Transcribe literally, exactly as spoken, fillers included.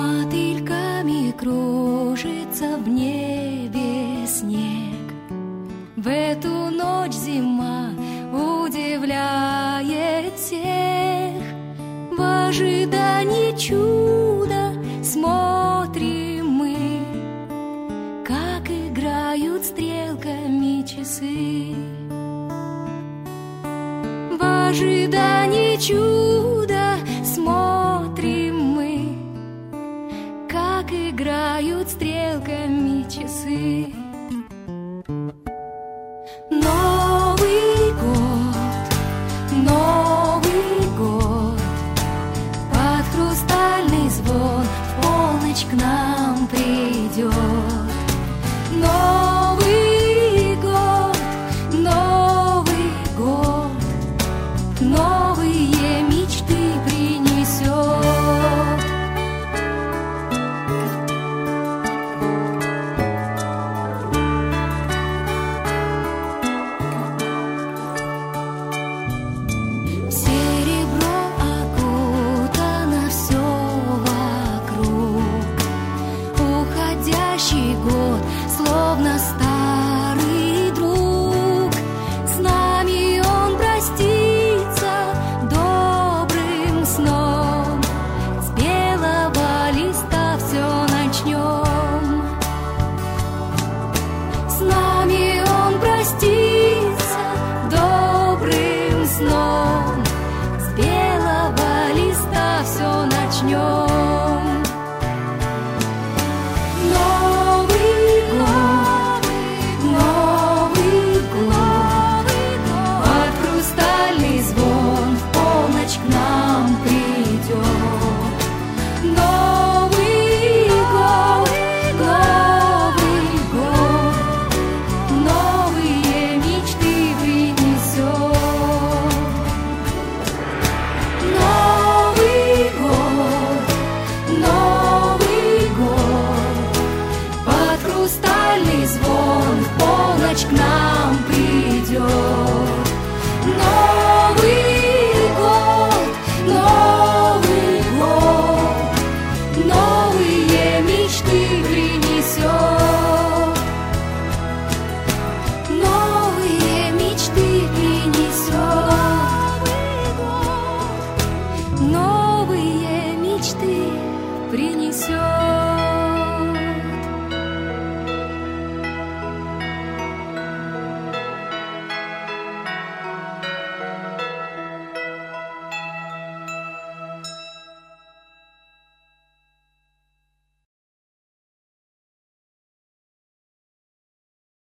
Мотыльками кружится в небе снег. В эту ночь зима удивляет всех. В ожидании чуда смотрим мы, как играют стрелками часы. В ожидании чуда смотрим мы, как играют стрелками часы. Новый год, Новый год, под хрустальный звон в полночь к нам придет. Новый год, Новый год, новые мечты принесет. Год словно